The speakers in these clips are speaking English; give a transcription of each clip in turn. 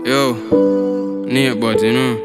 Yo, Nate Buds, you know.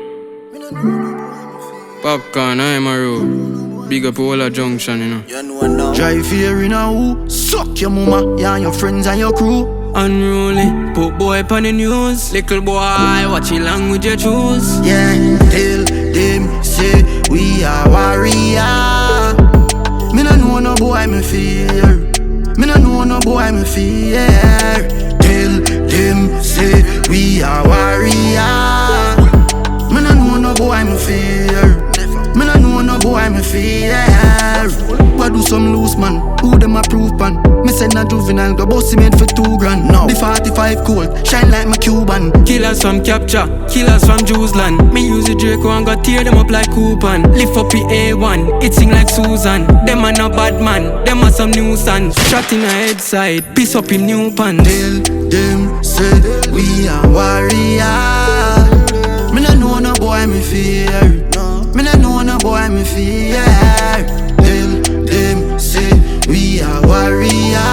Popcorn, I'm a road. Big up all junction, you know. Drive here in a who? Suck your mama, yeah, and your friends and your crew. Unruly, put boy on the news. Little boy, watch it language you choose. Yeah, tell them say we are warrior. Me no know no boy me fear. Me no know no boy me fear. Tell them say we are warrior. Me no know no boy me fear. Me no know no boy me fear. But do some loose man, who them approve pan? Me send a juvenile, go bossy made for $2,000. No. The 45 cold, shine like my Cuban. Killers from capture, killers from Jews-land. Me use the Draco and go tear them up like coupon. Lift up the A1, it sing like Susan. Them are no bad man, them are some nuisance. Shot in a head side, piece up in new pants. Tell them say we are warrior. Me no know no boy me fear. Me no know no boy me fear. Tell them say we are warrior.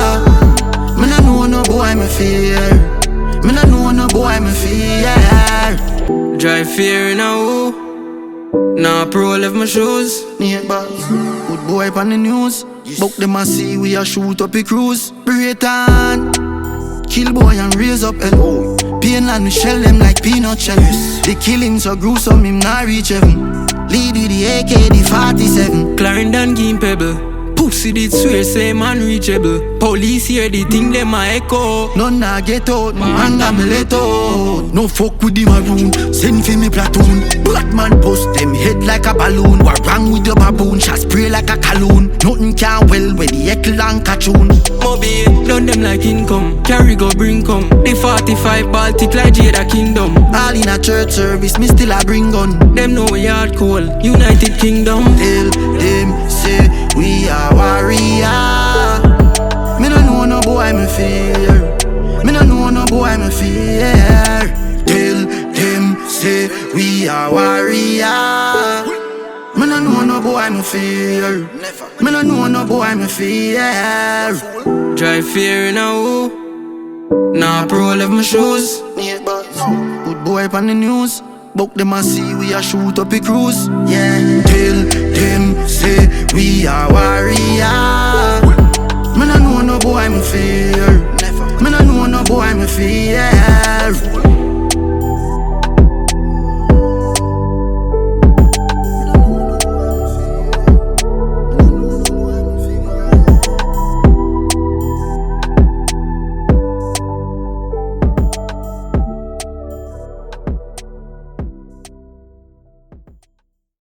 Me no know no boy me fear. Me no know no boy me fear. Drive fear in a who? Nah, pro left my shoes. Nate Buds, good boy on the news. Book them a see we a shoot up a cruise. Breton, kill boy and raise up hell. Painland we shell them like peanut shells. The killing so gruesome him not reach heaven. Lead with the AK, the 47. Clarendon game pebble. Pussy did swear say man reachable. Police hear the thing them a echo. None na get out, man got me let out. No fuck with the maroon, send for me platoon. Black man post them head like a balloon. What wrong with your baboon, shot spray like a calhoun. Nothing can well with the echo and cartoon. Mobile, done them like income. Carry go bring come. The 45 Baltic like Jada Kingdom. All in a church service, me still a bring gun. Them know we hard cold, United Kingdom. Tell them say we are warrior. Me no know no boy me fear. Me no know no boy me fear. Tell them say we are warrior. Me no know no boy me fear. Me no know no boy me fear. Drive fear in a who? Nah, pro left my shoes. Nate Buds, good boy on the news. Book them a see we a shoot up a cruise. Yeah, tell them say we are warrior. Me no know no boy me fear. Me no know no boy me fear.